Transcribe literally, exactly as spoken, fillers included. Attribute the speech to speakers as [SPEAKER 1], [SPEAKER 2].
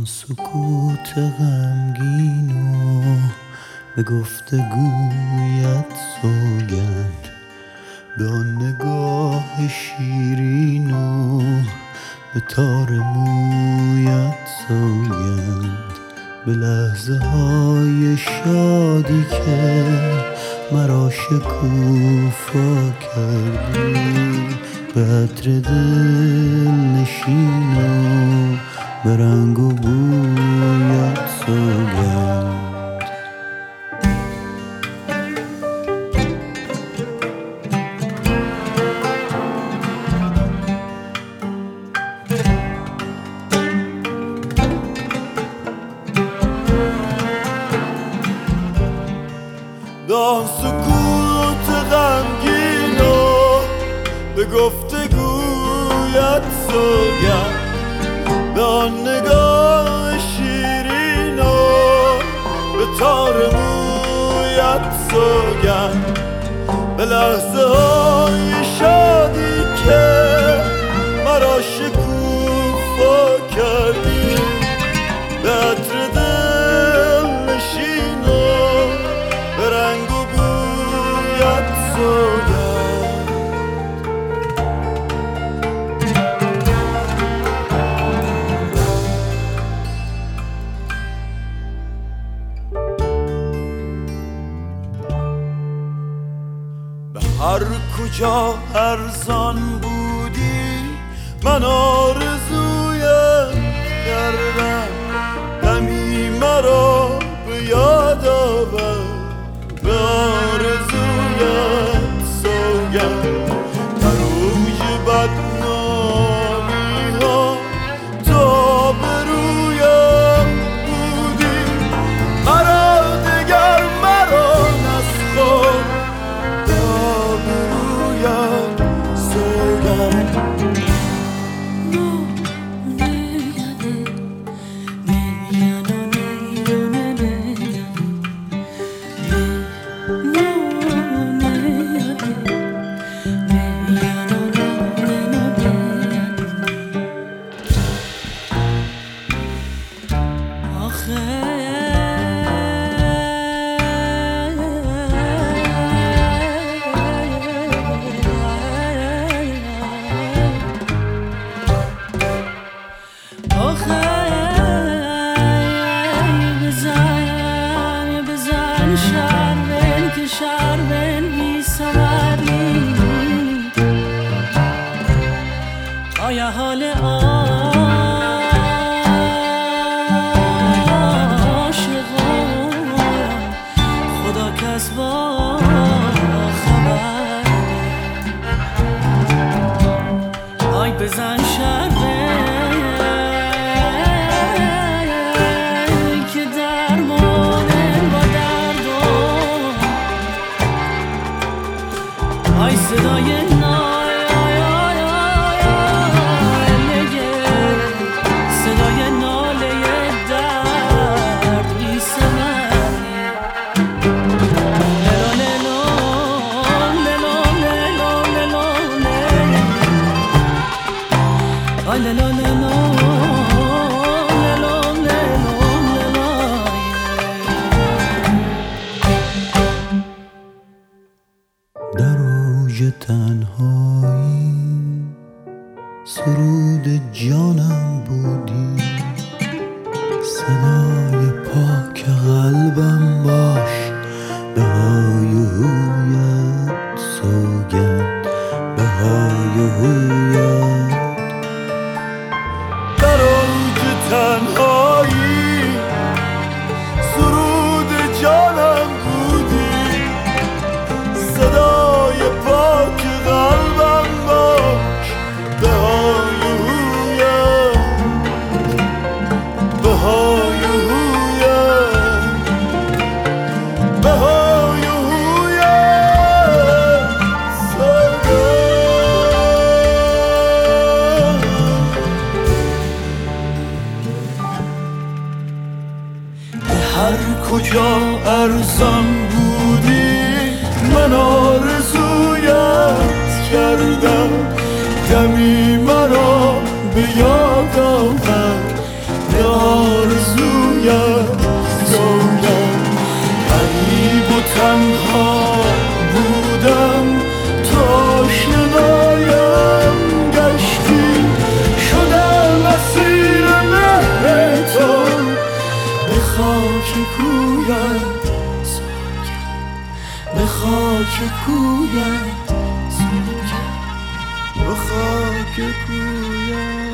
[SPEAKER 1] سکوت غمگین و به گفتگویت سوگند، به آن نگاه شیرین و به تار مویت سوگند، به لحظه های شادی که مرا شکوفا کردی، به عطر دل نشین و به رنگ و بویت سوگند.
[SPEAKER 2] دان سکوت غمگین و به گفتگویت سوگند، به آن نگاه شیرین و به تار مویت سوگند، به لحظه های شادی که مرا شکوفا کردی، به عطر دل نشین و به رنگ و بویت سوگند. به هر کجا ارزان بودی من آرزویت کردم، دمی مرا به یاد آورد، به آرزویت سوگند. در اوج بدنامی ها تا به رویم بودی، مرا دگر مرا نسخور، تا به رویم سوگند.
[SPEAKER 3] شربن که شربن بی سواری، آیا حال عاشقان خدا کس با خبر، آی بزن شربن که درمان با درد، آی صدای نای صدای ناله درد بی ثمری، للا للا للا للا للا آی للا للا للا للا.
[SPEAKER 1] در اوج تنهایی سرود جانم بودی، صدای پاک قلبم باش، به های و هویت سوگند، به های و هویت.
[SPEAKER 2] در اوج تنهایی سرود جانم بودی، صدای پاک قلبم باش، به های و هویت، به های و هویت، به های و هویت سوگند. به هر کجا ارزان بودی من آرزویت کردم، دمی مرا به یاد آورد، به به خاک کویت سوگند، به خاک کویت